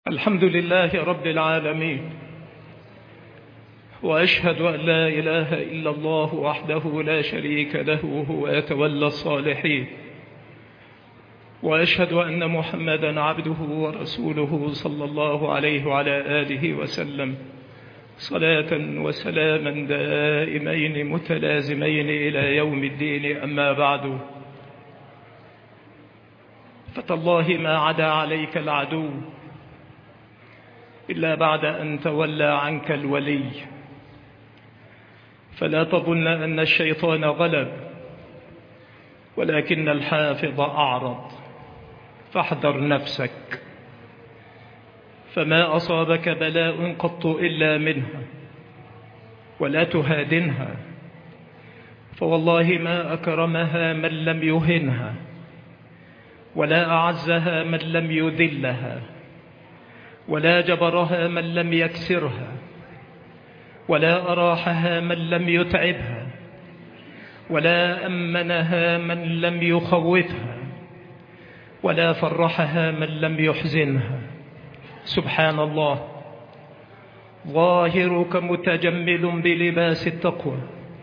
الحمد لله رب العالمين، وأشهد أن لا إله إلا الله وحده لا شريك له هو يتولى الصالحين، وأشهد أن محمدا عبده ورسوله صلى الله عليه وعلى آله وسلم صلاة وسلاما دائمين متلازمين إلى يوم الدين. أما بعد، فتالله ما عدا عليك العدو إلا بعد أن تولى عنك الولي، فلا تظن أن الشيطان غلب ولكن الحافظ أعرض، فاحذر نفسك، فما أصابك بلاء قط إلا منها، ولا تهادنها، فوالله ما أكرمها من لم يهنها، ولا أعزها من لم يذلها، ولا جبرها من لم يكسرها، ولا أراحها من لم يتعبها، ولا أمنها من لم يخوفها، ولا فرحها من لم يحزنها. سبحان الله، ظاهرك متجمل بلباس التقوى،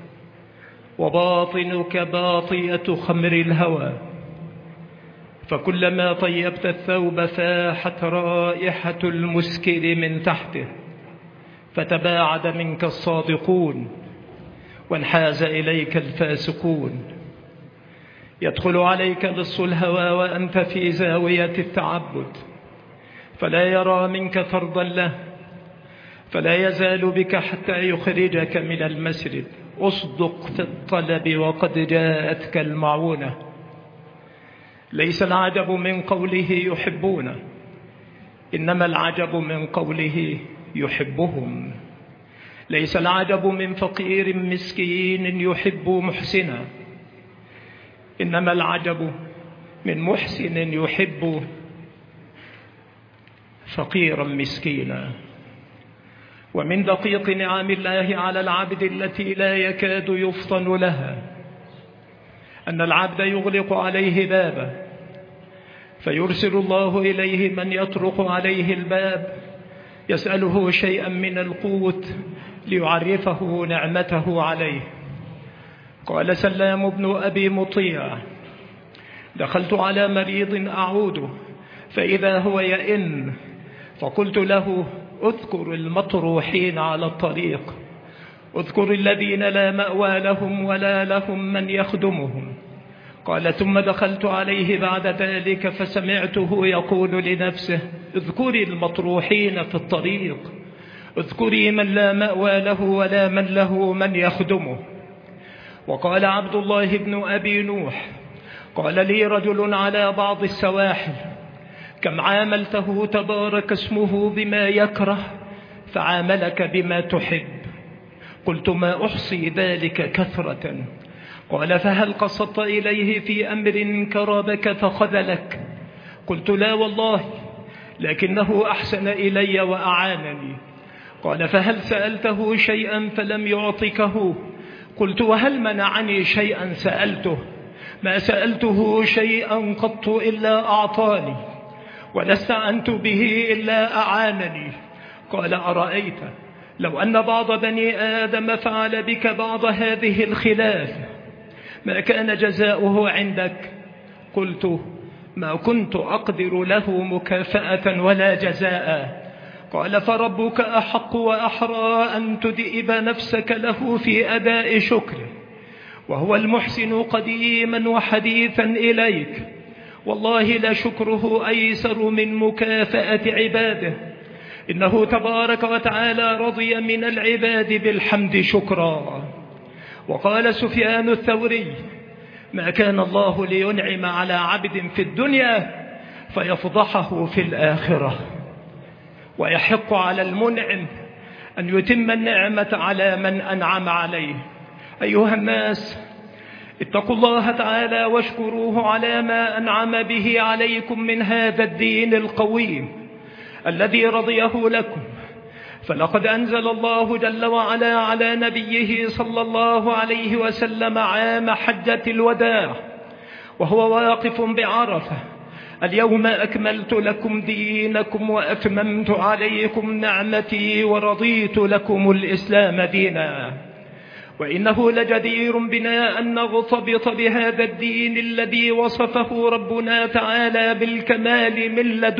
وباطنك باطية خمر الهوى، فكلما طيبت الثوب فاحت رائحة المسكر من تحته، فتباعد منك الصادقون وانحاز إليك الفاسقون. يدخل عليك لص الهوى وأنت في زاوية التعبد، فلا يرى منك فرضا له، فلا يزال بك حتى يخرجك من المسجد. أصدق في الطلب وقد جاءتك المعونة. ليس العجب من قوله يحبون، إنما العجب من قوله يحبهم. ليس العجب من فقير مسكين يحب محسنا، إنما العجب من محسن يحب فقيرا مسكينا. ومن دقيق نعم الله على العبد التي لا يكاد يفطن لها أن العبد يغلق عليه بابه، فيرسل الله إليه من يطرق عليه الباب يسأله شيئا من القوت ليعرفه نعمته عليه. قال سلام بن أبي مطيع: دخلت على مريض أعوده فإذا هو يئن، فقلت له: اذكر المطروحين على الطريق، اذكر الذين لا مأوى لهم ولا لهم من يخدمهم. قال: ثم دخلت عليه بعد ذلك فسمعته يقول لنفسه: اذكري المطروحين في الطريق، اذكري من لا مأوى له ولا من له من يخدمه. وقال عبد الله بن أبي نوح: قال لي رجل على بعض السواحل: كم عاملته تبارك اسمه بما يكره فعاملك بما تحب. قلت: ما أحصي ذلك كثرة. قال: فهل قصدت إليه في أمر كربك فخذلك؟ قلت: لا والله، لكنه أحسن إلي وأعانني. قال: فهل سألته شيئا فلم يعطكه؟ قلت: وهل منعني شيئا سألته؟ ما سألته شيئا قط إلا أعطاني، ولا استعنت به إلا أعانني. قال: أرأيت لو أن بعض بني آدم فعل بك بعض هذه الخلال ما كان جزاؤه عندك؟ قلت: ما كنت أقدر له مكافأة ولا جزاء. قال: فربك أحق وأحرى أن تدئب نفسك له في أداء شكره، وهو المحسن قديما وحديثا إليك، والله لشكره أيسر من مكافأة عباده، إنه تبارك وتعالى رضي من العباد بالحمد شكرا. وقال سفيان الثوري: ما كان الله لينعم على عبد في الدنيا فيفضحه في الآخرة، ويحق على المنعم أن يتم النعمة على من أنعم عليه. أيها الناس، اتقوا الله تعالى واشكروه على ما أنعم به عليكم من هذا الدين القويم الذي رضيه لكم. فلقد أنزل الله جل وعلا على نبيه صلى الله عليه وسلم عام حجة الوداع وهو واقف بعرفة اليوم أكملت لكم دينكم وأتممت عليكم نعمتي ورضيت لكم الإسلام دينا. وإنه لجدير بنا أن نغتبط بهذا الدين الذي وصفه ربنا تعالى بالكمال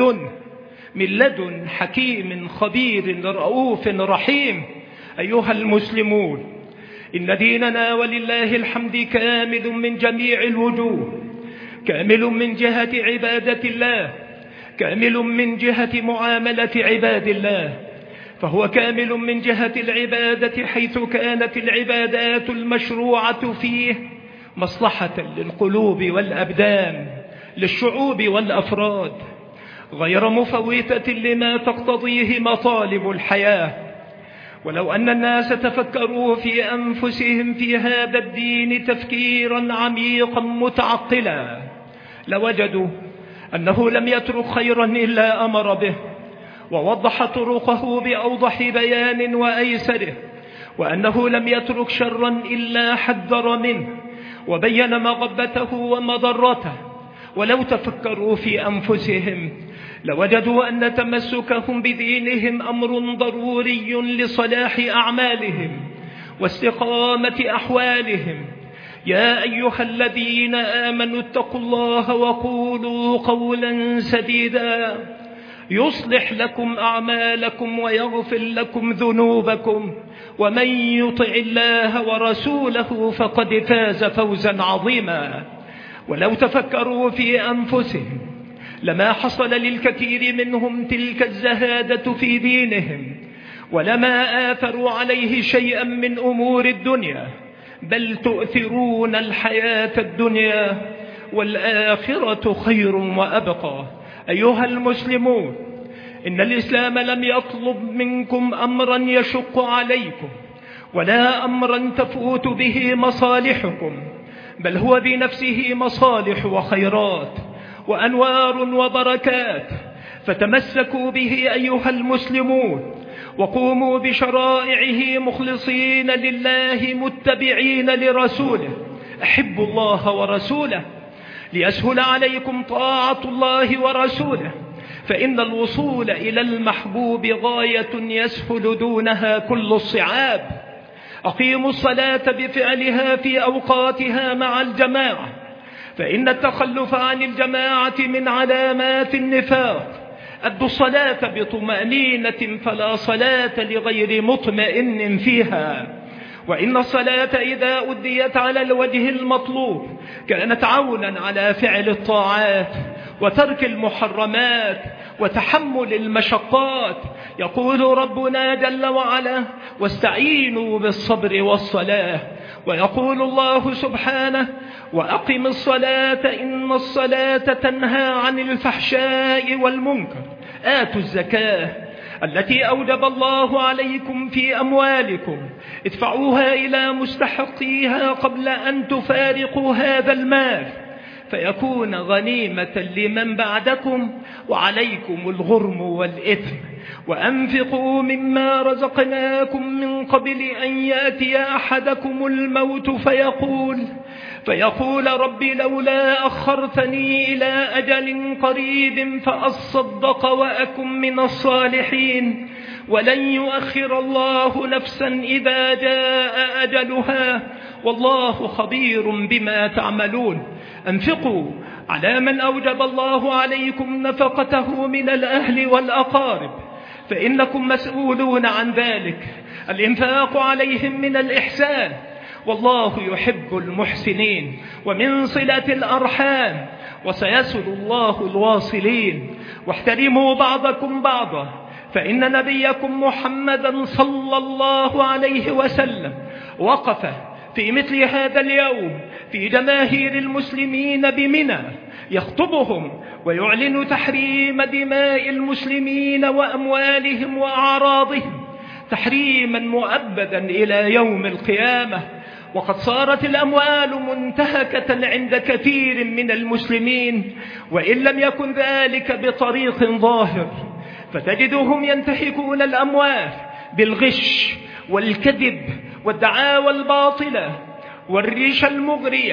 من لدن حكيم خبير رؤوف رحيم. أيها المسلمون، إن ديننا ولله الحمد كامل من جميع الوجوه، كامل من جهة عبادة الله، كامل من جهة معاملة عباد الله، فهو كامل من جهة العبادة حيث كانت العبادات المشروعة فيه مصلحة للقلوب والأبدان، للشعوب والأفراد، غير مفوتة لما تقتضيه مطالب الحياة. ولو أن الناس تفكروا في أنفسهم في هذا الدين تفكيرا عميقا متعقلا لوجدوا أنه لم يترك خيرا إلا أمر به، ووضح طرقه بأوضح بيان وأيسره، وأنه لم يترك شرا إلا حذر منه وبين مغبته ومضرته. ولو تفكروا في أنفسهم لوجدوا أن تمسكهم بدينهم أمر ضروري لصلاح أعمالهم واستقامة أحوالهم. يا أيها الذين آمنوا اتقوا الله وقولوا قولا سديدا يصلح لكم أعمالكم ويغفر لكم ذنوبكم، ومن يطع الله ورسوله فقد فاز فوزا عظيما. ولو تفكروا في أنفسهم لما حصل للكثير منهم تلك الزهادة في دينهم، ولما آثروا عليه شيئا من أمور الدنيا، بل تؤثرون الحياة الدنيا والآخرة خير وأبقى. أيها المسلمون، إن الإسلام لم يطلب منكم أمرا يشق عليكم ولا أمرا تفوت به مصالحكم، بل هو بنفسه مصالح وخيرات وأنوار وبركات. فتمسكوا به أيها المسلمون، وقوموا بشرائعه مخلصين لله متبعين لرسوله. أحبوا الله ورسوله ليسهل عليكم طاعة الله ورسوله، فإن الوصول إلى المحبوب غاية يسهل دونها كل الصعاب. أقيموا الصلاة بفعلها في أوقاتها مع الجماعة، فإن التخلف عن الجماعة من علامات النفاق. أدوا الصلاة بطمأنينة فلا صلاة لغير مطمئن فيها. وإن الصلاة إذا أديت على الوجه المطلوب كانت عونا على فعل الطاعات وترك المحرمات وتحمل المشقات. يقول ربنا جل وعلا: واستعينوا بالصبر والصلاة. ويقول الله سبحانه: وأقم الصلاة إن الصلاة تنهى عن الفحشاء والمنكر. آتوا الزكاة التي أوجب الله عليكم في أموالكم، ادفعوها إلى مستحقيها قبل أن تفارقوا هذا المال فيكون غنيمة لمن بعدكم وعليكم الغرم والإثم. وأنفقوا مما رزقناكم من قبل أن يأتي أحدكم الموت فيقول رب لولا أخرتني إلى أجل قريب فأصدق وأكن من الصالحين. ولن يؤخر الله نفسا إذا جاء أجلها والله خبير بما تعملون. أنفقوا على من أوجب الله عليكم نفقته من الأهل والأقارب، فإنكم مسؤولون عن ذلك. الإنفاق عليهم من الإحسان، والله يحب المحسنين. ومن صلة الأرحام، وسيسل الله الواصلين. واحترموا بعضكم بعضا، فإن نبيكم محمدا صلى الله عليه وسلم وقف في مثل هذا اليوم في جماهير المسلمين بمنى يخطبهم ويعلن تحريم دماء المسلمين وأموالهم وأعراضهم تحريما مؤبدا إلى يوم القيامة. وقد صارت الأموال منتهكة عند كثير من المسلمين، وإن لم يكن ذلك بطريق ظاهر، فتجدهم ينتهكون الأموال بالغش والكذب والدعاوى الباطلة والريشة المغرية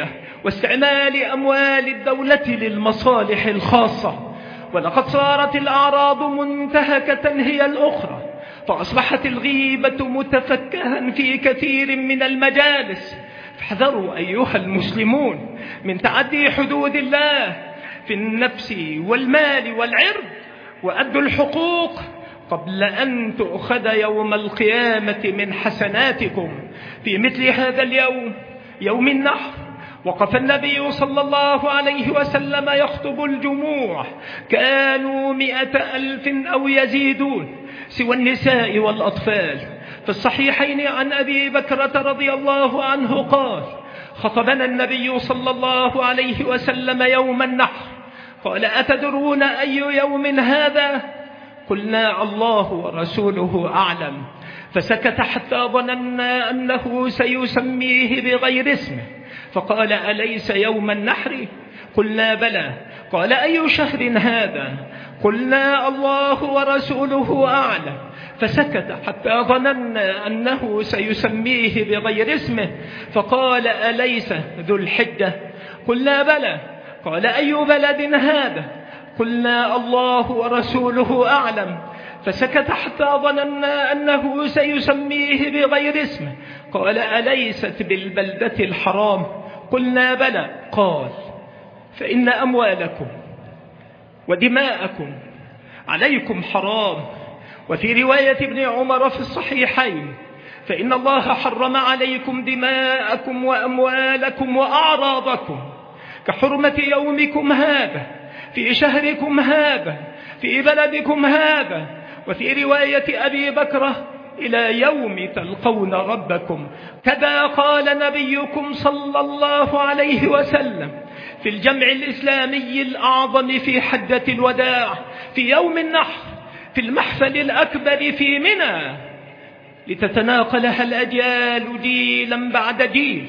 واستعمال أموال الدولة للمصالح الخاصة. ولقد صارت الأعراض منتهكة هي الأخرى، فأصبحت الغيبة متفكها في كثير من المجالس. فاحذروا أيها المسلمون من تعدي حدود الله في النفس والمال والعرض، وأدوا الحقوق قبل أن تؤخذ يوم القيامة من حسناتكم. في مثل هذا اليوم، يوم النحر، وقف النبي صلى الله عليه وسلم يخطب الجموع، كانوا 100,000 أو يزيدون سوى النساء والأطفال. في الصحيحين عن أبي بكرة رضي الله عنه قال: خطبنا النبي صلى الله عليه وسلم يوم النحر، قال: أتدرون أي يوم هذا؟ قلنا: الله ورسوله أعلم. فسكت حتى ظننا أنه سيسميه بغير اسمه، فقال: أليس يوم النحر؟ قلنا: بلى. قال: أي شهر هذا؟ قلنا: الله ورسوله أعلم. فسكت حتى ظننا أنه سيسميه بغير اسمه، فقال: أليس ذو الحجة؟ قلنا: بلى. قال: أي بلد هذا؟ قلنا: الله ورسوله أعلم. فسكت حتى ظننا أنه سيسميه بغير اسمه، قال: أليست بالبلدة الحرام؟ قلنا: بلى. قال: فإن أموالكم ودماءكم عليكم حرام. وفي رواية ابن عمر في الصحيحين: فإن الله حرم عليكم دماءكم وأموالكم وأعراضكم كحرمة يومكم هذا في شهركم هذا في بلدكم هذا. وفي رواية أبي بكرة: إلى يوم تلقون ربكم. كذا قال نبيكم صلى الله عليه وسلم في الجمع الإسلامي الأعظم في حجة الوداع في يوم النحر، في المحفل الأكبر في منى، لتتناقلها الأجيال جيلا بعد جيل،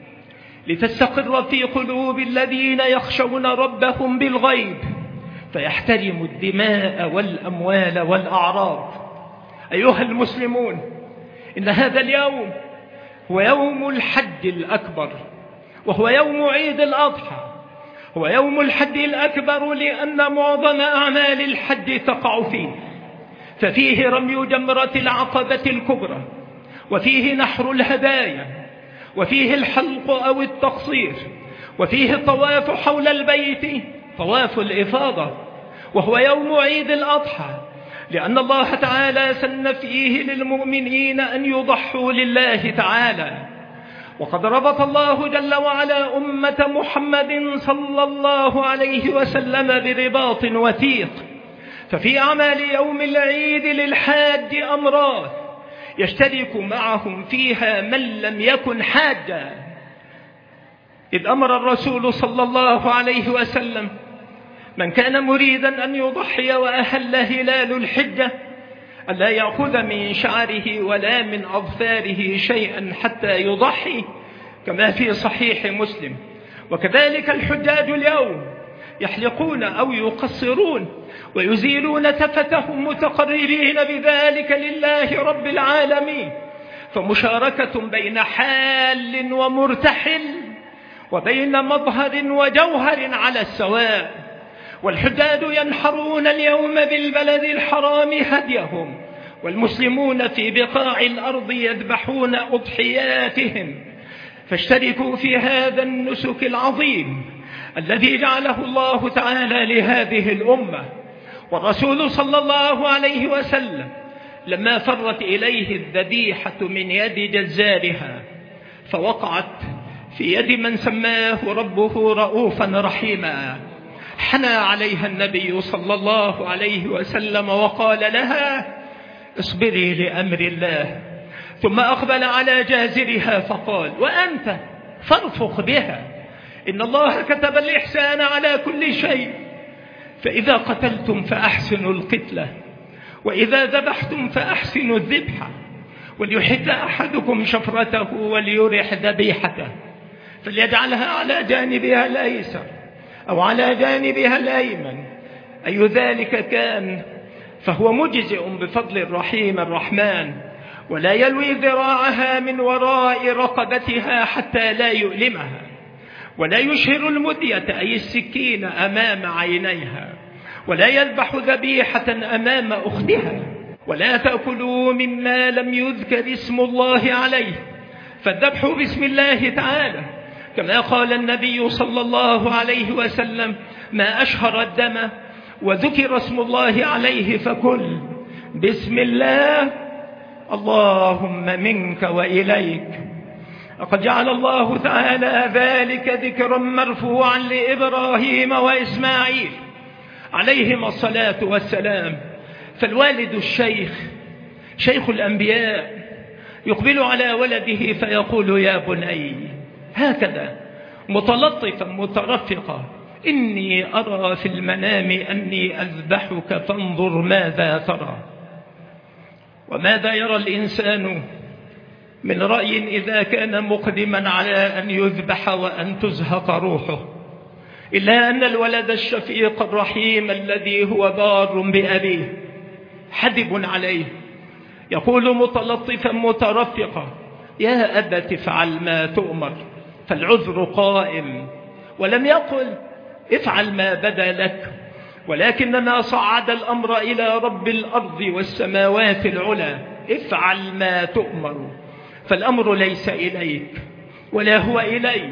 لتستقر في قلوب الذين يخشون ربهم بالغيب، فيحترموا الدماء والأموال والأعراض. أيها المسلمون، إن هذا اليوم هو يوم الحج الأكبر، وهو يوم عيد الأضحى. هو يوم الحج الأكبر لأن معظم أعمال الحج تقع فيه، ففيه رمي جمرة العقبة الكبرى، وفيه نحر الهدايا، وفيه الحلق أو التقصير، وفيه الطواف حول البيت، طواف الإفاضة. وهو يوم عيد الأضحى لأن الله تعالى سن فيه للمؤمنين أن يضحوا لله تعالى. وقد ربط الله جل وعلا أمة محمد صلى الله عليه وسلم برباط وثيق. ففي أعمال يوم العيد للحاج أمران يشترك معهم فيها من لم يكن حاجا، إذ أمر الرسول صلى الله عليه وسلم من كان مريدا أن يضحي وأهل هلال الحجة ألا يأخذ من شعره ولا من أظفاره شيئا حتى يضحي، كما في صحيح مسلم. وكذلك الحجاج اليوم يحلقون أو يقصرون ويزيلون تفتهم متقربين بذلك لله رب العالمين، فمشاركة بين حال ومرتحل وبين مظهر وجوهر على السواء. والحجاج ينحرون اليوم بالبلد الحرام هديهم، والمسلمون في بقاع الأرض يذبحون أضحياتهم. فاشتركوا في هذا النسك العظيم الذي جعله الله تعالى لهذه الأمة. والرسول صلى الله عليه وسلم لما فرت إليه الذبيحة من يد جزارها فوقعت في يد من سماه ربه رؤوفا رحيما، حنى عليها النبي صلى الله عليه وسلم وقال لها: اصبري لأمر الله. ثم أقبل على جازرها فقال: وأنت فارفق بها، إن الله كتب الإحسان على كل شيء، فإذا قتلتم فأحسنوا القتلة، وإذا ذبحتم فأحسنوا الذبحة، وليحد أحدكم شفرته وليرح ذبيحته، فليجعلها على جانبها الأيسر أو على جانبها الأيمن، أي ذلك كان، فهو مجزئ بفضل الرحيم الرحمن، ولا يلوي ذراعها من وراء رقبتها حتى لا يؤلمها. ولا يشهر المدية أي السكين أمام عينيها، ولا يذبح ذبيحة أمام أختها، ولا تأكلوا مما لم يذكر اسم الله عليه، فالذبح باسم الله تعالى، كما قال النبي صلى الله عليه وسلم: ما أشهر الدم وذكر اسم الله عليه فكل بسم الله، اللهم منك وإليك. وقد جعل الله تعالى ذلك ذكرا مرفوعا لإبراهيم وإسماعيل عليهما الصلاة والسلام. فالوالد الشيخ، شيخ الأنبياء، يقبل على ولده فيقول: يا بني، هكذا متلطفا مترفقا: إني أرى في المنام أني أذبحك فانظر ماذا ترى. وماذا يرى الإنسان من رأي إذا كان مقدما على أن يذبح وأن تزهق روحه، إلا أن الولد الشفيق الرحيم الذي هو بار بأبيه حدب عليه، يقول متلطفا مترفقا: يا أبت افعل ما تؤمر، فالعذر قائم. ولم يقل افعل ما بدا لك، ولكنما صعد الأمر إلى رب الأرض والسماوات العلى: افعل ما تؤمر، فالأمر ليس إليك ولا هو إلي،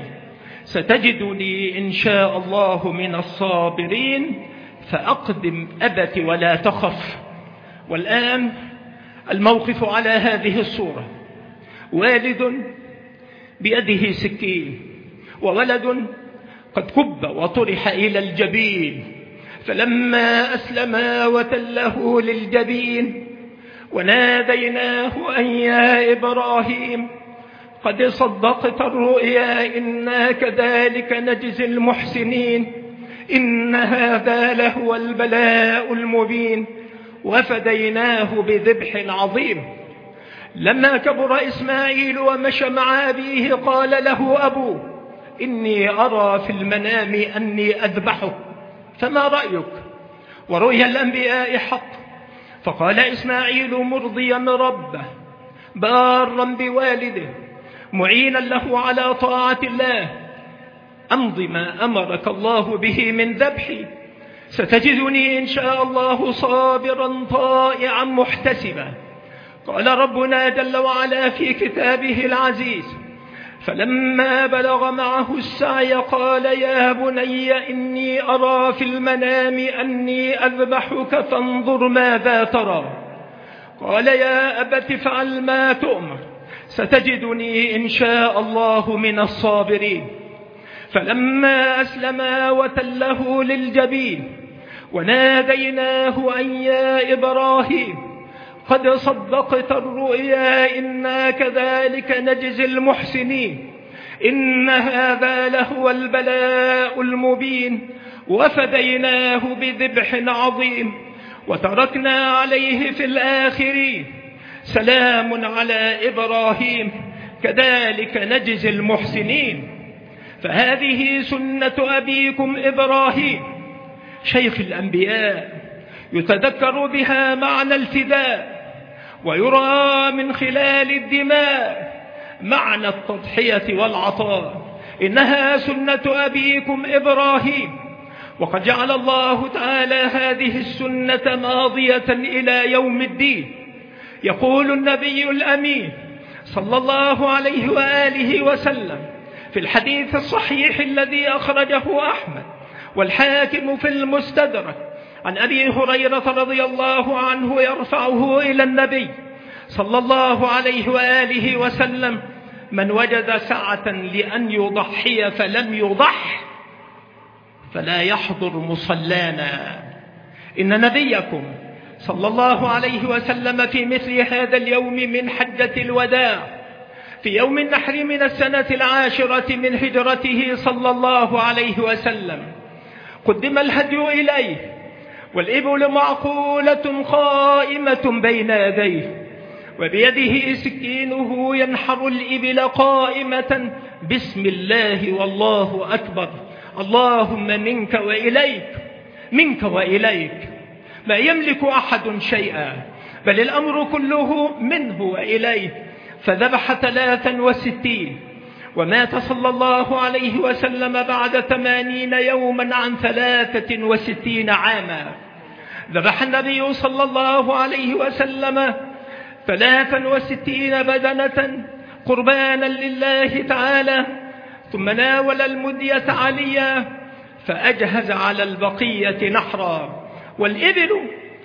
ستجدني إن شاء الله من الصابرين، فأقدم أبت ولا تخف. والآن الموقف على هذه الصورة: والد بيده سكين، وولد قد كب وطرح إلى الجبين، فلما أسلما وتله للجبين وناديناه أن يا إبراهيم قد صدقت الرؤيا إنا كذلك نجزي المحسنين، إن هذا لهو البلاء المبين، وفديناه بذبح عظيم. لما كبر إسماعيل ومشى مع أبيه قال له أبوه: إني أرى في المنام أني أذبحك، فما رأيك؟ ورؤيا الأنبياء حق. فقال إسماعيل مرضيا ربه بارا بوالده معينا له على طاعة الله: أمض ما أمرك الله به من ذبحي، ستجدني إن شاء الله صابرا طائعا محتسبا. قال ربنا جل وعلا في كتابه العزيز: فلما بلغ معه السعي قال يا بني إني أرى في المنام أني أذبحك فانظر ماذا ترى. قال يا أبت افعل ما تؤمر، ستجدني إن شاء الله من الصابرين. فلما أسلما وتله للجبين وناديناه أن يا إبراهيم قد صدقت الرؤيا إنا كذلك نجزي المحسنين، إن هذا لهو البلاء المبين، وفديناه بذبح عظيم، وتركنا عليه في الآخرين: سلام على إبراهيم كذلك نجزي المحسنين. فهذه سنة أبيكم إبراهيم شيخ الأنبياء، يتذكر بها معنى الفداء، ويرى من خلال الدماء معنى التضحية والعطاء. إنها سنة أبيكم إبراهيم، وقد جعل الله تعالى هذه السنة ماضية إلى يوم الدين. يقول النبي الأمين صلى الله عليه وآله وسلم في الحديث الصحيح الذي أخرجه أحمد والحاكم في المستدرك عن أبي هريرة رضي الله عنه يرفعه إلى النبي صلى الله عليه وآله وسلم: من وجد سعة لأن يضحي فلم يضح فلا يحضر مصلانا. إن نبيكم صلى الله عليه وسلم في مثل هذا اليوم من حجة الوداع، في يوم النحر من السنة 10 من هجرته صلى الله عليه وسلم، قدم الهدي إليه، والإبل معقولة قائمة بين يديه، وبيده سكينه ينحر الإبل قائمة: بسم الله والله أكبر، اللهم منك وإليك، منك وإليك. ما يملك أحد شيئا، بل الأمر كله منه وإليه. فذبح 63، ومات صلى الله عليه وسلم بعد 80 يوما عن 63 عاما. ذبح النبي صلى الله عليه وسلم 63 بدنة قربانا لله تعالى، ثم ناول المدية عليا فأجهز على البقية نحرا. والإبل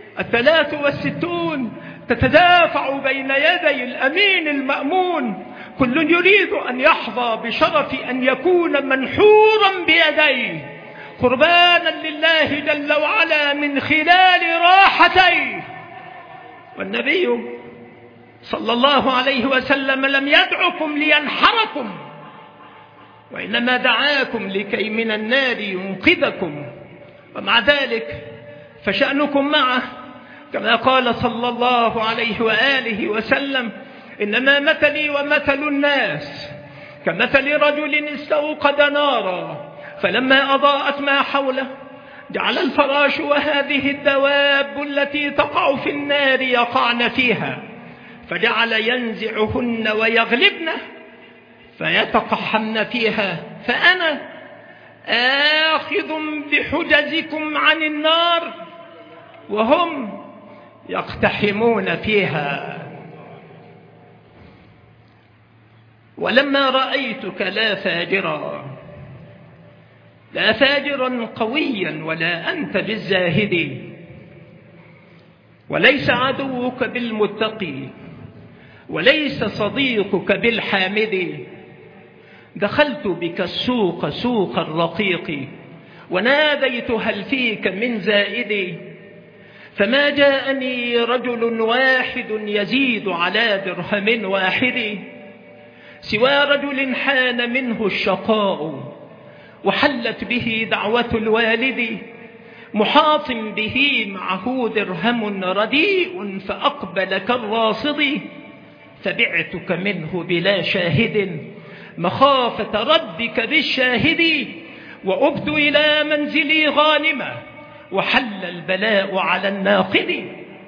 63 تتدافع بين يدي الأمين المأمون، كل يريد أن يحظى بشرف أن يكون منحورا بيديه قربانا لله جل وعلا من خلال راحتيه. والنبي صلى الله عليه وسلم لم يدعكم لينحركم، وإنما دعاكم لكي من النار ينقذكم، ومع ذلك فشأنكم معه كما قال صلى الله عليه وآله وسلم: إنما مثلي ومثل الناس كمثل رجل استوقد نارا فلما أضاءت ما حوله جعل الفراش وهذه الدواب التي تقع في النار يقعن فيها، فجعل ينزعهن ويغلبن فيتقحمن فيها، فأنا آخذ بحجزكم عن النار وهم يقتحمون فيها. ولما رأيتك لا فاجرا قويا ولا أنت بالزاهد، وليس عدوك بالمتقي وليس صديقك بالحامد، دخلت بك السوق سوق الرقيق وناديت هل فيك من زائد، فما جاءني رجل واحد يزيد على درهم واحد، سوى رجل حان منه الشقاء وحلت به دعوة الوالد، محاط به معه درهم رديء فأقبل كالراصد، فبعتك منه بلا شاهد مخافة ربك بالشاهد، وأبت إلى منزلي غانمة وحل البلاء على الناقد،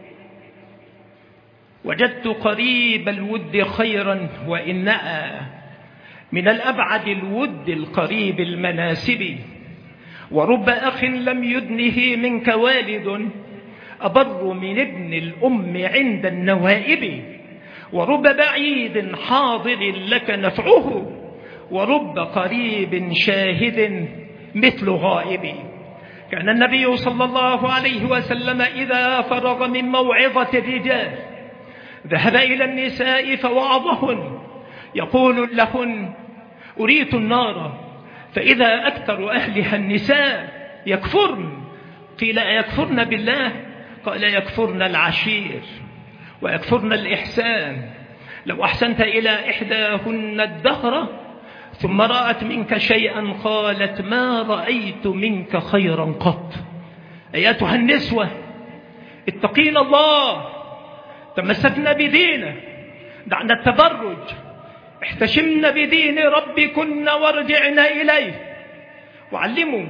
وجدت قريب الود خيرا وإنأى من الأبعد الود القريب المناسب، ورب أخ لم يدنه منك والد أبر من ابن الأم عند النوائب، ورب بعيد حاضر لك نفعه ورب قريب شاهد مثل غائب. كان النبي صلى الله عليه وسلم إذا فرغ من موعظة الرجال ذهب إلى النساء فوعظهن، يقول لهن: أريت النار فإذا أكثر أهلها النساء يكفرن. قيل: يكفرن بالله؟ قال: يكفرن العشير ويكفرن الإحسان. لو أحسنت إلى إحداهن الدهر ثم رأت منك شيئا قالت: ما رأيت منك خيرا قط. أيتها النسوة اتقين الله، تمسكن بدينه، دعنا التبرج، احتشمن بدين ربكن وارجعن إليه، وعلموا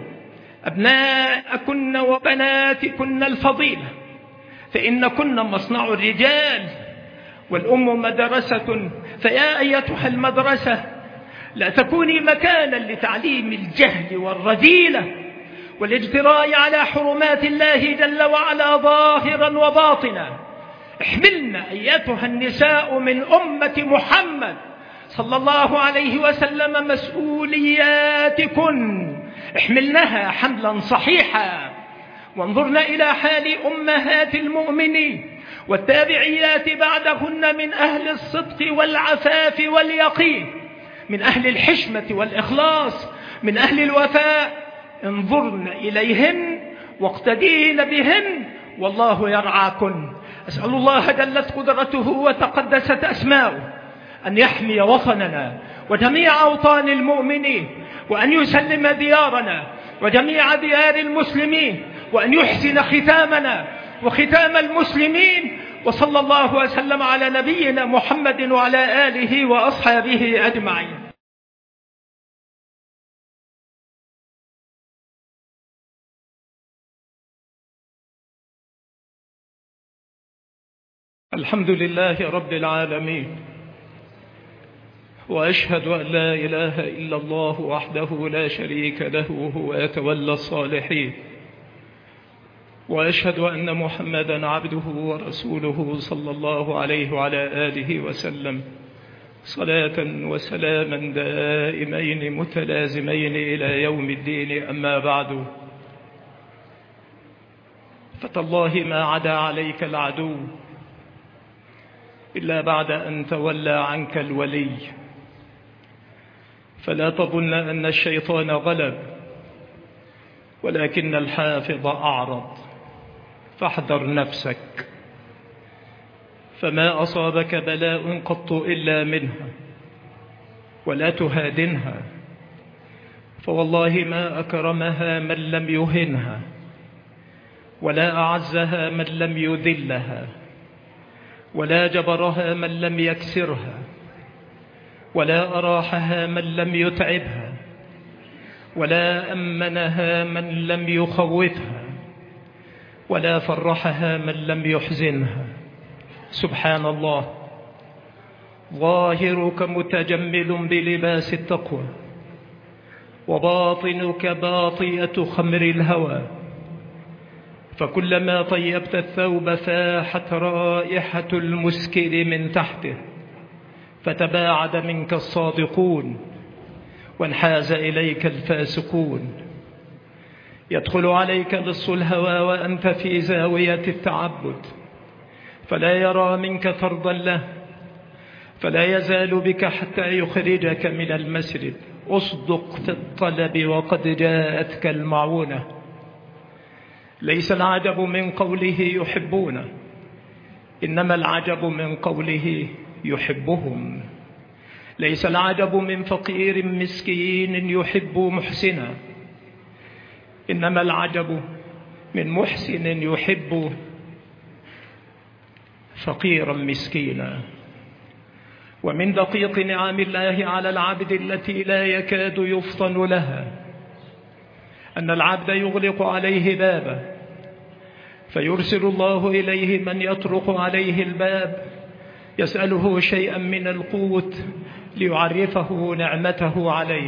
أبناءكن وبناتكن الفضيلة، فإنكن مصنع الرجال والأم مدرسة، فيا أيتها المدرسة لا تكوني مكانا لتعليم الجهل والرذيلة والاجتراء على حرمات الله جل وعلا ظاهرا وباطنا. احملن أيتها النساء من أمة محمد صلى الله عليه وسلم مسؤولياتكن، احملنها حملا صحيحا، وانظرنا إلى حال أمهات المؤمنين والتابعيات بعدهن من أهل الصدق والعفاف واليقين، من أهل الحشمة والإخلاص، من أهل الوفاء. انظرن إليهن واقتدين بهن والله يرعاكن. أسأل الله جلت قدرته وتقدست أسماؤه أن يحمي وطننا وجميع أوطان المؤمنين، وأن يسلم ديارنا وجميع ديار المسلمين، وأن يحسن ختامنا وختام المسلمين. وصلى الله وسلم على نبينا محمد وعلى آله وأصحابه أجمعين. الحمد لله رب العالمين، وأشهد أن لا إله إلا الله وحده لا شريك له هو يتولى الصالحين، وأشهد أن محمدا عبده ورسوله صلى الله عليه وعلى آله وسلم صلاة وسلاما دائمين متلازمين إلى يوم الدين. أما بعد، فتالله ما عدا عليك العدو إلا بعد أن تولى عنك الولي، فلا تظن أن الشيطان غلب ولكن الحافظ أعرض، فاحذر نفسك، فما أصابك بلاء قط إلا منها، ولا تهادنها، فوالله ما أكرمها من لم يهنها، ولا أعزها من لم يذلها، ولا جبرها من لم يكسرها، ولا أراحها من لم يتعبها، ولا أمنها من لم يخوفها، ولا فرحها من لم يحزنها. سبحان الله، ظاهرك متجمل بلباس التقوى، وباطنك باطئة خمر الهوى، فكلما طيبت الثوب فاحت رائحة المسكر من تحته، فتباعد منك الصادقون وانحاز إليك الفاسقون. يدخل عليك لص الهوى وأنت في زاوية التعبد، فلا يرى منك فرضا له، فلا يزال بك حتى يخرجك من المسجد. أصدق في الطلب وقد جاءتك المعونة. ليس العجب من قوله يحبون، إنما العجب من قوله يحبهم. ليس العجب من فقير مسكين يحب محسنا، إنما العجب من محسن يحب فقيرا مسكينا. ومن دقيق نعم الله على العبد التي لا يكاد يفطن لها أن العبد يغلق عليه بابه، فيرسل الله إليه من يطرق عليه الباب يسأله شيئا من القوت ليعرفه نعمته عليه.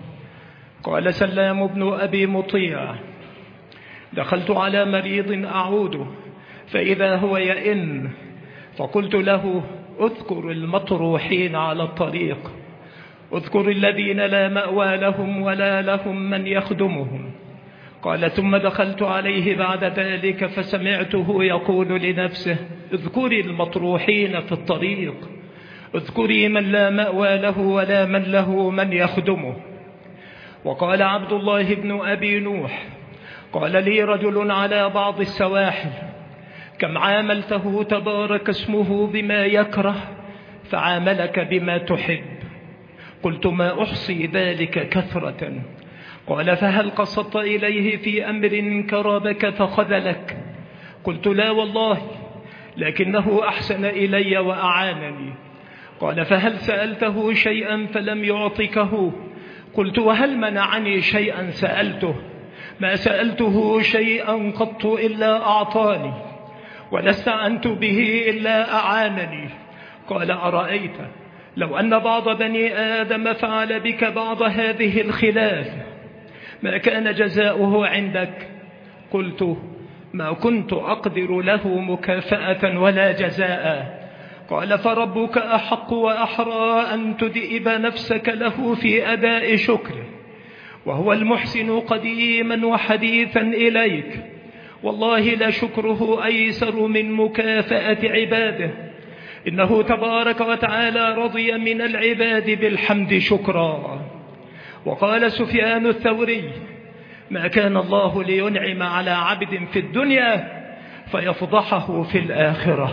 قال سلام بن أبي مطيع: دخلت على مريض أعوده فإذا هو يئن، فقلت له: اذكر المطروحين على الطريق، اذكر الذين لا مأوى لهم ولا لهم من يخدمهم. قال: ثم دخلت عليه بعد ذلك فسمعته يقول لنفسه: اذكري المطروحين في الطريق، اذكري من لا مأوى له ولا من له من يخدمه. وقال عبد الله بن أبي نوح: قال لي رجل على بعض السواحل: كم عاملته تبارك اسمه بما يكره فعاملك بما تحب؟ قلت: ما أحصي ذلك كثرة. قال: فهل قصدت إليه في أمر كربك فخذلك؟ قلت: لا والله، لكنه أحسن إلي وأعانني. قال: فهل سألته شيئا فلم يعطكه؟ قلت: وهل منعني شيئا سألته؟ ما سألته شيئا قط إلا أعطاني، ولا استعنت به إلا أعانني. قال: أرأيت لو أن بعض بني آدم فعل بك بعض هذه الخلاف ما كان جزاؤه عندك؟ قلت: ما كنت أقدر له مكافأة ولا جزاء. قال: فربك أحق وأحرى أن تدئب نفسك له في أداء شكره، وهو المحسن قديما وحديثا إليك، والله لشكره أيسر من مكافأة عباده، إنه تبارك وتعالى رضي من العباد بالحمد شكرا. وقال سفيان الثوري: ما كان الله لينعم على عبد في الدنيا فيفضحه في الآخرة،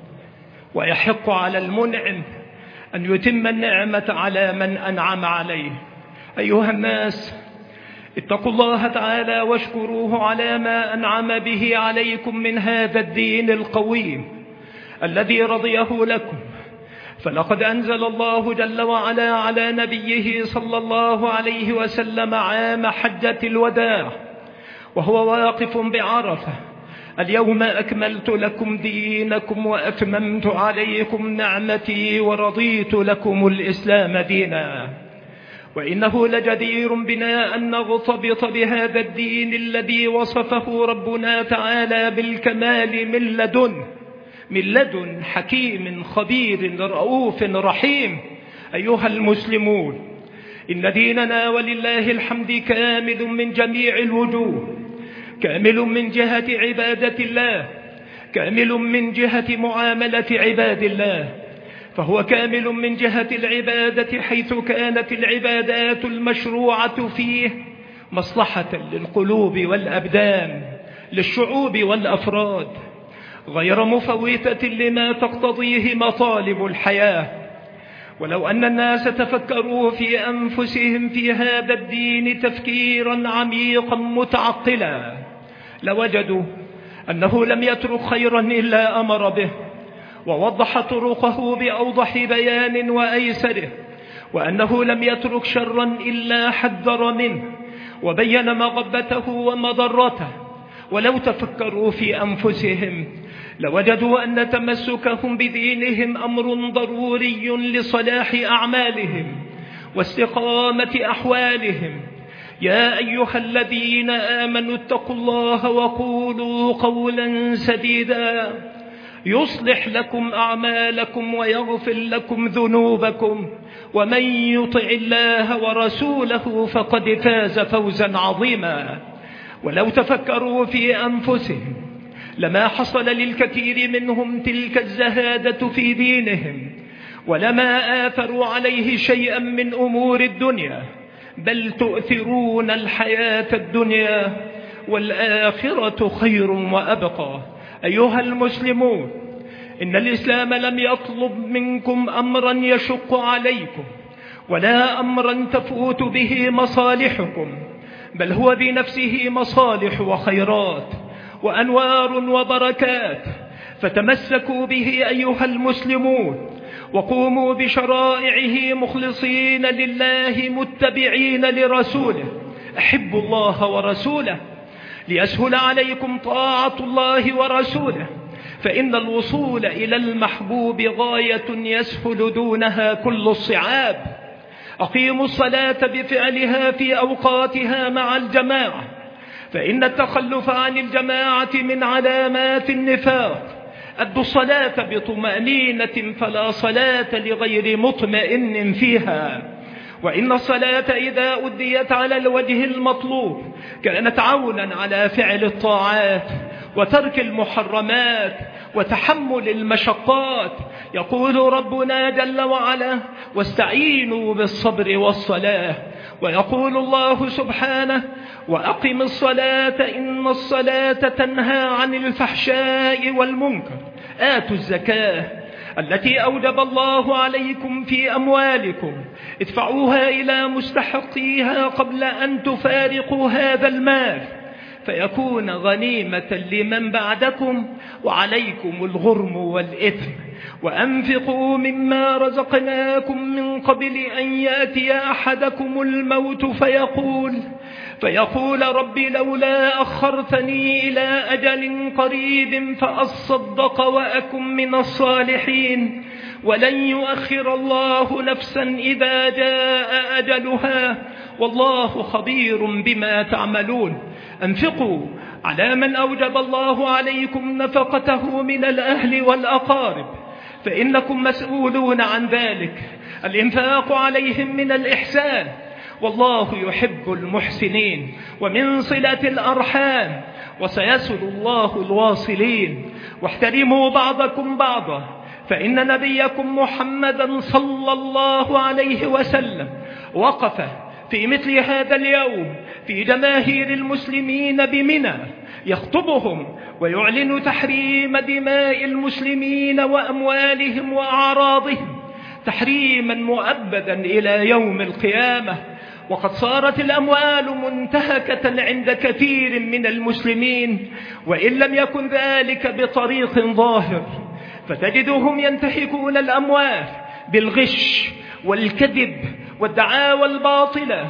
ويحق على المنعم أن يتم النعمة على من أنعم عليه. أيها الناس، اتقوا الله تعالى واشكروه على ما أنعم به عليكم من هذا الدين القويم الذي رضيه لكم. فلقد أنزل الله جل وعلا على نبيه صلى الله عليه وسلم عام حجة الوداع وهو واقف بعرفة اليوم أكملت لكم دينكم وأتممت عليكم نعمتي ورضيت لكم الإسلام دينا. وإنه لجدير بنا أن نغتبط بهذا الدين الذي وصفه ربنا تعالى بالكمال من لدن حكيم خبير رؤوف رحيم. أيها المسلمون، إن ديننا ولله الحمد كامل من جميع الوجوه، كامل من جهة عبادة الله، كامل من جهة معاملة عباد الله، فهو كامل من جهة العبادة حيث كانت العبادات المشروعة فيه مصلحة للقلوب والأبدان، للشعوب والأفراد، غير مفوتة لما تقتضيه مطالب الحياة. ولو أن الناس تفكروا في أنفسهم في هذا الدين تفكيرا عميقا متعقلا لوجدوا أنه لم يترك خيرا إلا أمر به، ووضح طرقه بأوضح بيان وأيسره، وأنه لم يترك شرا إلا حذر منه وبين مغبته ومضرته. ولو تفكروا في أنفسهم لوجدوا أن تمسكهم بدينهم أمر ضروري لصلاح أعمالهم واستقامة أحوالهم. يا أيها الذين آمنوا اتقوا الله وقولوا قولا سديدا يصلح لكم أعمالكم ويغفر لكم ذنوبكم، ومن يطع الله ورسوله فقد فاز فوزا عظيما. ولو تفكروا في أنفسهم لما حصل للكثير منهم تلك الزهادة في دينهم، ولما آثروا عليه شيئا من أمور الدنيا، بل تؤثرون الحياة الدنيا والآخرة خير وأبقى. أيها المسلمون، إن الإسلام لم يطلب منكم أمرا يشق عليكم ولا أمرا تفوت به مصالحكم، بل هو بنفسه مصالح وخيرات وأنوار وبركات، فتمسكوا به أيها المسلمون وقوموا بشرائعه مخلصين لله متبعين لرسوله. أحبوا الله ورسوله ليسهل عليكم طاعة الله ورسوله، فإن الوصول إلى المحبوب غاية يسهل دونها كل الصعاب. أقيموا الصلاة بفعلها في أوقاتها مع الجماعة، فإن التخلف عن الجماعة من علامات النفاق. أدوا الصلاة بطمأنينة فلا صلاة لغير مطمئن فيها. وإن الصلاة إذا أديت على الوجه المطلوب كانت عونا على فعل الطاعات وترك المحرمات وتحمل المشقات. يقول ربنا جل وعلا: واستعينوا بالصبر والصلاة. ويقول الله سبحانه: وأقم الصلاة إن الصلاة تنهى عن الفحشاء والمنكر. آتوا الزكاة التي أوجب الله عليكم في أموالكم، ادفعوها إلى مستحقيها قبل أن تفارقوا هذا المال فيكون غنيمة لمن بعدكم وعليكم الغرم والإثم. وأنفقوا مما رزقناكم من قبل أن يأتي أحدكم الموت فيقول رب لولا أخرتني إلى أجل قريب فأصدق وأكن من الصالحين. ولن يؤخر الله نفسا إذا جاء أجلها والله خبير بما تعملون. أنفقوا على من أوجب الله عليكم نفقته من الأهل والأقارب، فإنكم مسؤولون عن ذلك. الإنفاق عليهم من الإحسان، والله يحب المحسنين. ومن صلة الأرحام، وسيصل الله الواصلين. واحترموا بعضكم بعضا، فإن نبيكم محمدا صلى الله عليه وسلم وقف في مثل هذا اليوم في جماهير المسلمين بمنى يخطبهم ويعلن تحريم دماء المسلمين وأموالهم وأعراضهم تحريما مؤبدا إلى يوم القيامة. وقد صارت الأموال منتهكة عند كثير من المسلمين، وإن لم يكن ذلك بطريق ظاهر، فتجدهم ينتهكون الأموال بالغش والكذب والدعاوى الباطلة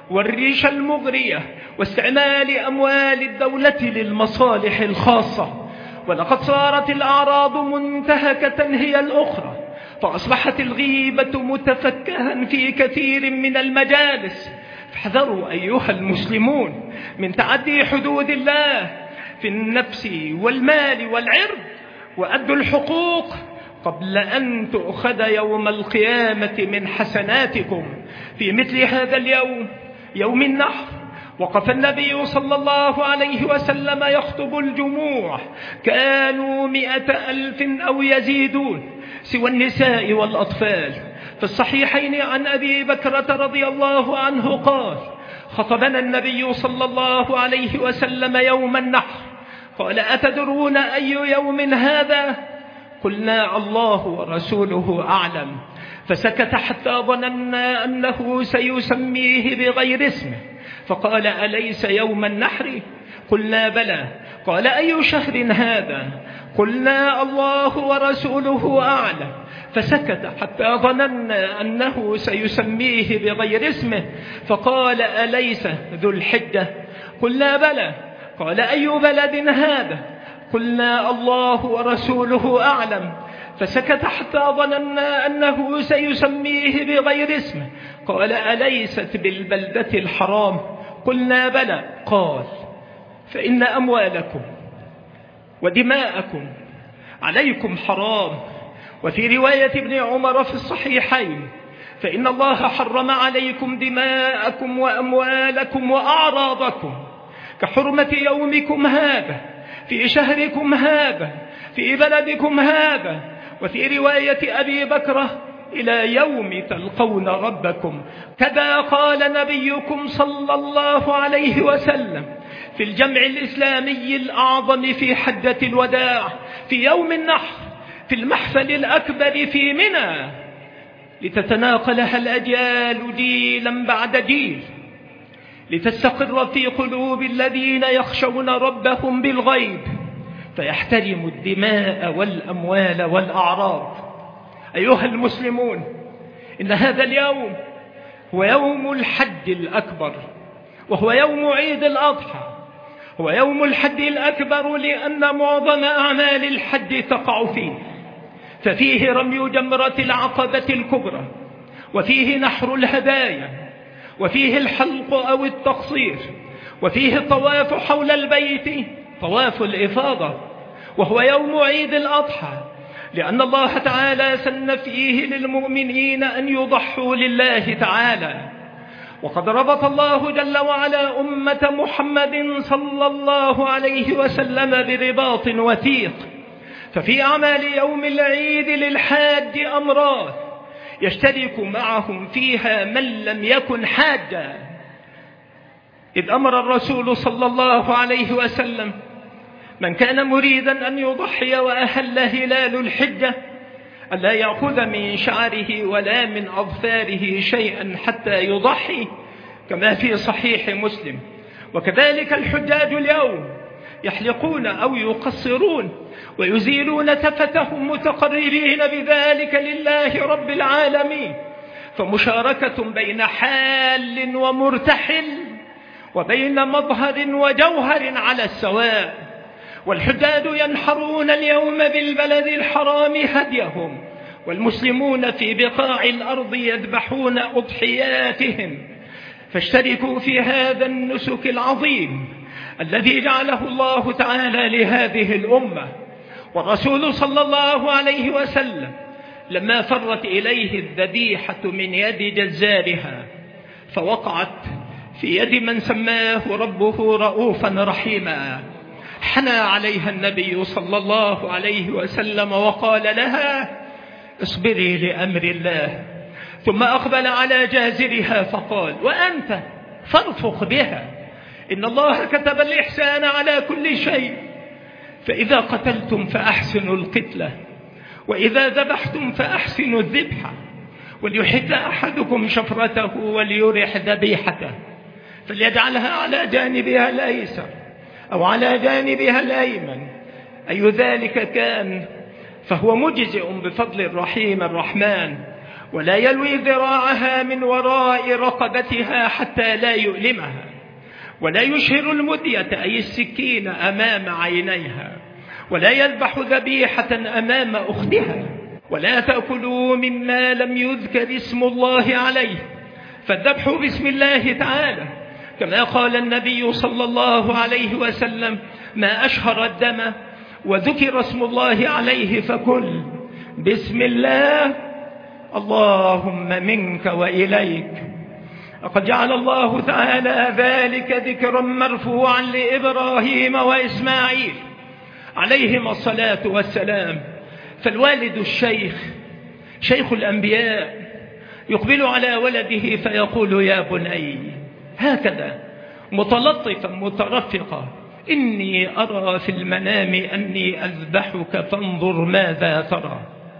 والريش المغرية واستعمال أموال الدولة للمصالح الخاصة. ولقد صارت الأعراض منتهكة هي الأخرى، فأصبحت الغيبة متفكها في كثير من المجالس. فاحذروا أيها المسلمون من تعدي حدود الله في النفس والمال والعرض، وأدوا الحقوق قبل أن تؤخذ يوم القيامة من حسناتكم. في مثل هذا اليوم، يوم النحر، وقف النبي صلى الله عليه وسلم يخطب الجموع، كانوا 100,000 أو يزيدون سوى النساء والأطفال. في الصحيحين عن أبي بكرة رضي الله عنه قال: خطبنا النبي صلى الله عليه وسلم يوم النحر، قال: أتدرون أي يوم هذا؟ قلنا: الله ورسوله أعلم. فسكت حتى ظننا أنه سيسميه بغير اسمه، فقال: أليس يوم النحر؟ قلنا: بلى. قال: أي شهر هذا؟ قلنا: الله ورسوله أعلم. فسكت حتى ظننا أنه سيسميه بغير اسمه، فقال: أليس ذو الحجة؟ قلنا: بلى. قال: أي بلد هذا؟ قلنا: الله ورسوله أعلم. فسكت حتى ظننا أنه سيسميه بغير اسمه، قال: أليست بالبلدة الحرام؟ قلنا: بلى. قال: فإن أموالكم ودماءكم عليكم حرام. وفي رواية ابن عمر في الصحيحين: فإن الله حرم عليكم دماءكم وأموالكم وأعراضكم كحرمة يومكم هذا في شهركم هذا في بلدكم هذا. وفي رواية أبي بكرة: إلى يوم تلقون ربكم. كذا قال نبيكم صلى الله عليه وسلم في الجمع الإسلامي الأعظم في حجة الوداع في يوم النحر، في المحفل الأكبر في منى، لتتناقلها الأجيال جيلا بعد جيل، لتستقر في قلوب الذين يخشون ربهم بالغيب، فيحترموا الدماء والأموال والأعراض. أيها المسلمون، إن هذا اليوم هو يوم الحج الأكبر، وهو يوم عيد الأضحى. هو يوم الحج الأكبر لأن معظم أعمال الحج تقع فيه، ففيه رمي جمرة العقبة الكبرى، وفيه نحر الهدايا، وفيه الحلق أو التقصير، وفيه الطواف حول البيت، طواف الإفاضة. وهو يوم عيد الأضحى لأن الله تعالى سن فيه للمؤمنين أن يضحوا لله تعالى. وقد ربط الله جل وعلا أمة محمد صلى الله عليه وسلم برباط وثيق. ففي أعمال يوم العيد للحاج أمران يشترك معهم فيها من لم يكن حاجا، إذ أمر الرسول صلى الله عليه وسلم من كان مريدا أن يضحي وأهل هلال الحجة ألا يأخذ من شعره ولا من أظفاره شيئا حتى يضحي، كما في صحيح مسلم. وكذلك الحجاج اليوم يحلقون أو يقصرون ويزيلون تفتهم متقررين بذلك لله رب العالمين. فمشاركة بين حال ومرتحل وبين مظهر وجوهر على السواء. والحجاج ينحرون اليوم بالبلد الحرام هديهم، والمسلمون في بقاع الأرض يذبحون أضحياتهم. فاشتركوا في هذا النسك العظيم الذي جعله الله تعالى لهذه الأمة. والرسول صلى الله عليه وسلم لما فرت إليه الذبيحة من يد جزارها فوقعت في يد من سماه ربه رؤوفا رحيما، حنى عليها النبي صلى الله عليه وسلم وقال لها: اصبري لأمر الله. ثم أقبل على جازرها فقال: وأنت فارفق بها، إن الله كتب الإحسان على كل شيء، فإذا قتلتم فأحسنوا القتلة، وإذا ذبحتم فأحسنوا الذبحة، وليحد أحدكم شفرته وليرح ذبيحته، فليجعلها على جانبها الأيسر أو على جانبها الأيمن، أي ذلك كان، فهو مجزئ بفضل الرحيم الرحمن. ولا يلوي ذراعها من وراء رقبتها حتى لا يؤلمها، ولا يشهر المدية أي السكين أمام عينيها، ولا يذبح ذبيحة أمام أختها، ولا تأكلوا مما لم يذكر اسم الله عليه، فالذبح باسم الله تعالى، كما قال النبي صلى الله عليه وسلم: ما أشهر الدم وذكر اسم الله عليه فكل بسم الله، اللهم منك وإليك. لقد جعل الله تعالى ذلك ذكرا مرفوعا لإبراهيم وإسماعيل عليهما الصلاة والسلام. فالوالد الشيخ، شيخ الأنبياء، يقبل على ولده فيقول: يا بني، هكذا متلطفا مترفقا: إني أرى في المنام أني أذبحك فانظر ماذا ترى.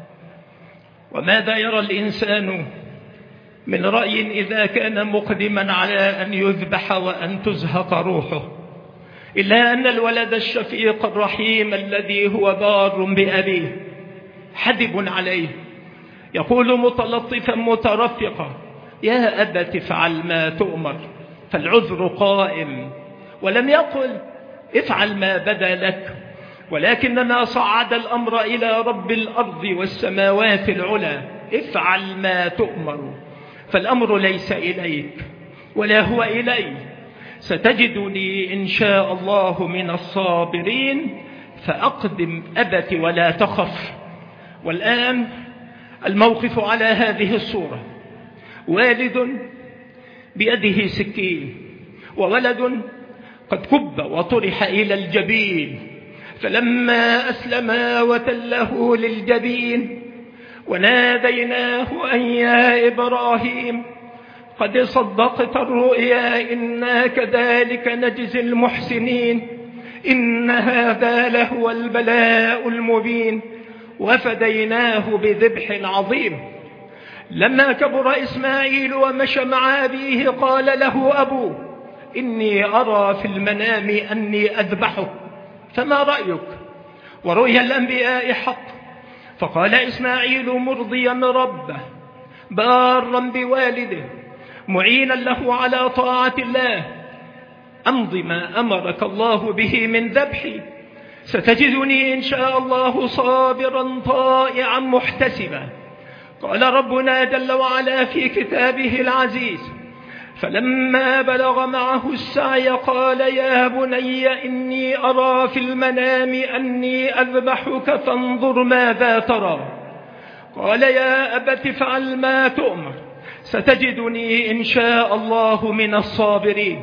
وماذا يرى الإنسان من رأي إذا كان مقدما على أن يذبح وأن تزهق روحه، إلا أن الولد الشفيق الرحيم الذي هو بار بأبيه حدب عليه، يقول متلطفا مترفقا: يا أبت افعل ما تؤمر. فالعذر قائم، ولم يقل افعل ما بدا لك، ولكنما صعد الأمر إلى رب الأرض والسماوات العلى: افعل ما تؤمر. فالأمر ليس إليك ولا هو إلي، ستجدني إن شاء الله من الصابرين، فأقدم أبت ولا تخف. والآن الموقف على هذه الصورة: والد بيده سكين، وولد قد كب وطرح إلى الجبين، فلما أسلما وتله للجبين وناديناه أن يا إبراهيم قد صدقت الرؤيا إنا كذلك نجزي المحسنين إن هذا لهو البلاء المبين وفديناه بذبح عظيم. لما كبر إسماعيل ومشى مع أبيه قال له أبوه: إني أرى في المنام أني أذبحك فما رأيك؟ ورؤيا الأنبياء حق. فقال إسماعيل مرضيا ربه بارا بوالده معينا له على طاعة الله: أمض ما أمرك الله به من ذبحي، ستجدني إن شاء الله صابرا طائعا محتسبا. قال ربنا جل وعلا في كتابه العزيز: فلما بلغ معه السعي قال يا بني إني أرى في المنام أني أذبحك فانظر ماذا ترى. قال يا أبت افعل ما تؤمر، ستجدني إن شاء الله من الصابرين.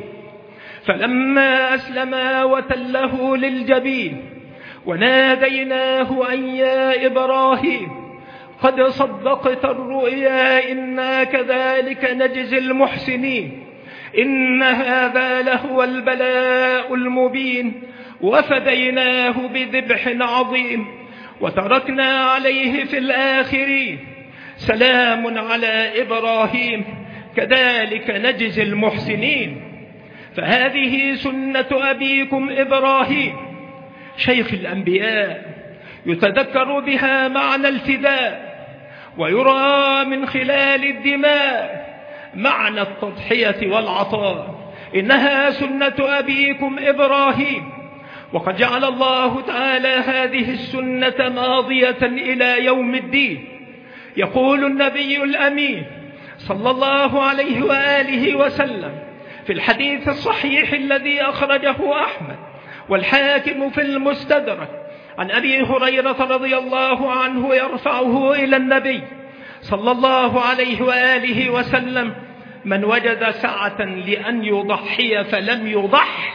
فلما أسلما وتله للجبين وناديناه أن يا إبراهيم قد صدقت الرؤيا إنا كذلك نجزي المحسنين إن هذا لهو البلاء المبين وفديناه بذبح عظيم وتركنا عليه في الآخرين سلام على إبراهيم كذلك نجزي المحسنين. فهذه سنة أبيكم إبراهيم شيخ الأنبياء، يتذكر بها معنى الفداء، ويرى من خلال الدماء معنى التضحية والعطاء. إنها سنة أبيكم إبراهيم، وقد جعل الله تعالى هذه السنة ماضية إلى يوم الدين. يقول النبي الأمين صلى الله عليه وآله وسلم في الحديث الصحيح الذي أخرجه أحمد والحاكم في المستدرك عن أبي هريرة رضي الله عنه يرفعه إلى النبي صلى الله عليه وآله وسلم: من وجد سعة لأن يضحي فلم يضح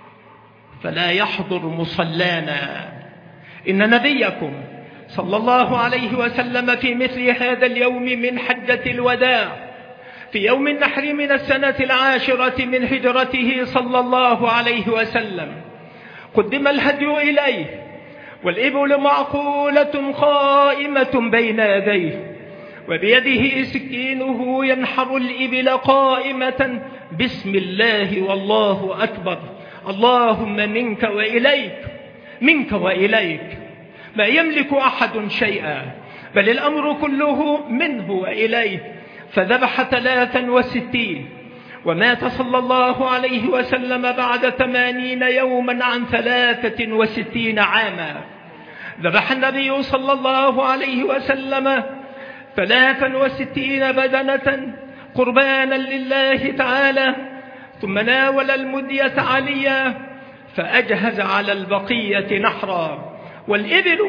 فلا يحضر مصلانا. إن نبيكم صلى الله عليه وسلم في مثل هذا اليوم من حجة الوداع في يوم النحر من السنة 10 من هجرته صلى الله عليه وسلم قدم الهدي إليه، والإبل معقولة قائمة بين يديه، وبيده سكينه ينحر الإبل قائمة بسم الله والله أكبر، اللهم منك وإليك، منك وإليك. ما يملك أحد شيئا، بل الأمر كله منه وإليه، فذبح 63، ومات صلى الله عليه وسلم بعد 80 يوما عن 63 عاما. ذبح النبي صلى الله عليه وسلم 63 بدنة قربانا لله تعالى، ثم ناول المدية عليا فأجهز على البقية نحرا. والإبل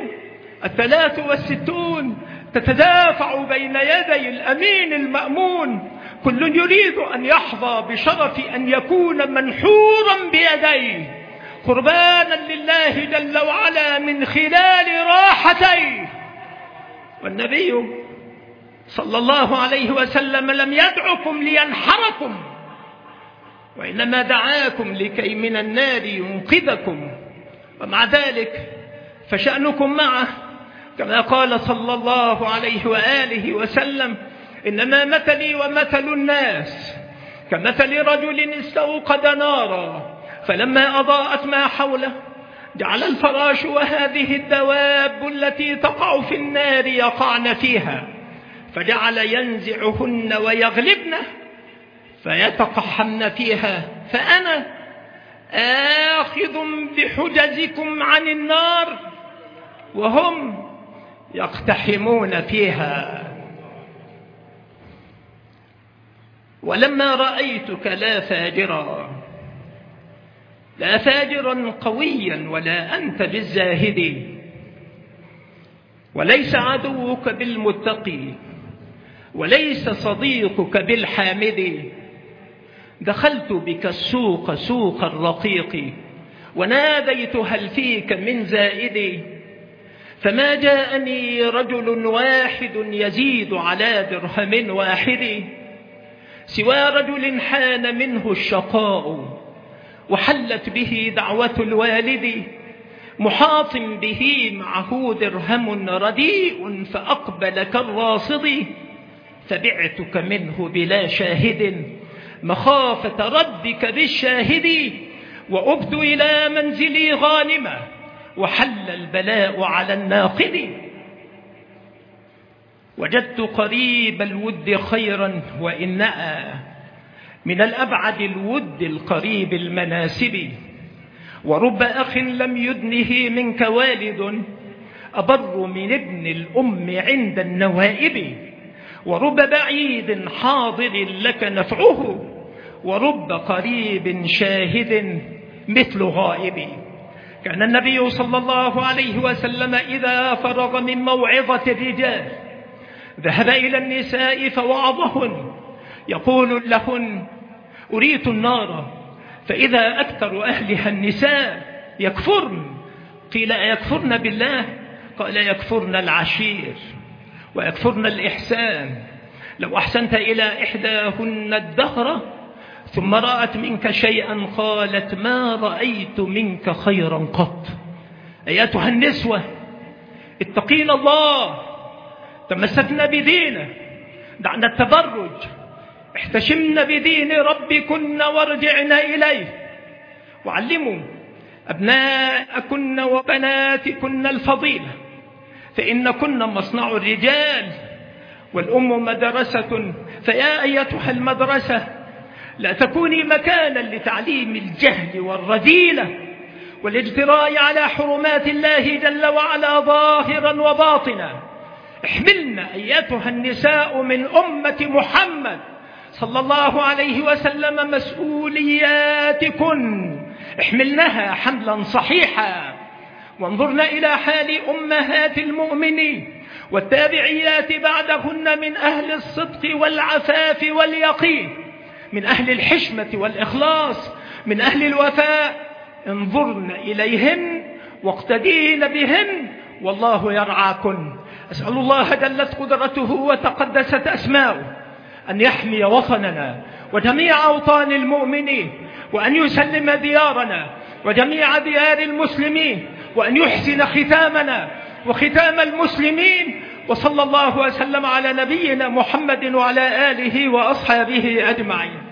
63 تتدافع بين يدي الأمين المأمون، كل يريد أن يحظى بشرف أن يكون منحورا بيديه قربانا لله جل وعلا من خلال راحتيه. والنبي صلى الله عليه وسلم لم يدعكم لينحركم، وإنما دعاكم لكي من النار ينقذكم، ومع ذلك فشأنكم معه كما قال صلى الله عليه وآله وسلم: إنما مثلي ومثل الناس كمثل رجل استوقد نارا فلما أضاءت ما حوله جعل الفراش وهذه الدواب التي تقع في النار يقعن فيها، فجعل ينزعهن ويغلبن فيتقحمن فيها، فأنا آخذ بحجزكم عن النار وهم يقتحمون فيها. ولما رأيتك لا فاجرا قويا ولا أنت بالزاهد، وليس عدوك بالمتقي وليس صديقك بالحامد، دخلت بك السوق سوق الرقيق وناديت هل فيك من زائد، فما جاءني رجل واحد يزيد على درهم واحد، سوى رجل حان منه الشقاء وحلت به دعوة الوالد، محاط به معه درهم رديء فأقبل كالراصد، فبعتك منه بلا شاهد مخافة ردك بالشاهد، وأبت إلى منزلي غانمة وحل البلاء على الناقد، وجدت قريب الود خيرا وإنأى من الأبعد الود القريب المناسب، ورب أخ لم يدنه منك والد أبر من ابن الأم عند النوائب، ورب بعيد حاضر لك نفعه ورب قريب شاهد مثل غائب. كان النبي صلى الله عليه وسلم إذا فرغ من موعظة الرجال ذهب إلى النساء فوعظهن يقول لهن: أريت النار فإذا أكثر أهلها النساء يكفرن. قيل: أيكفرن بالله؟ قال: يكفرن العشير ويكفرن الإحسان. لو أحسنت إلى إحداهن الدهر ثم رأت منك شيئا قالت: ما رأيت منك خيرا قط. أيتها النسوة اتقين الله، تمسكنا بدينه، دعنا التبرج، احتشمنا بدين ربكن وارجعنا إليه، وعلموا أبناءكن وبناتكن الفضيلة، فإنكن مصنع الرجال والأم مدرسة. فيا أيتها المدرسة لا تكوني مكانا لتعليم الجهل والرذيلة والاجتراء على حرمات الله جل وعلا ظاهرا وباطنا. احملنا أيتها النساء من أمة محمد صلى الله عليه وسلم مسؤولياتكن، احملنها حملا صحيحا، وانظرنا إلى حال أمهات المؤمنين والتابعيات بعدهن من أهل الصدق والعفاف واليقين، من أهل الحشمة والإخلاص، من أهل الوفاء. انظرن إليهن واقتدين بهن والله يرعاكن. أسأل الله جلت قدرته وتقدست أسماؤه أن يحمي وطننا وجميع أوطان المؤمنين، وأن يسلم ديارنا وجميع ديار المسلمين، وأن يحسن ختامنا وختام المسلمين. وصلى الله وسلم على نبينا محمد وعلى آله وأصحابه أجمعين.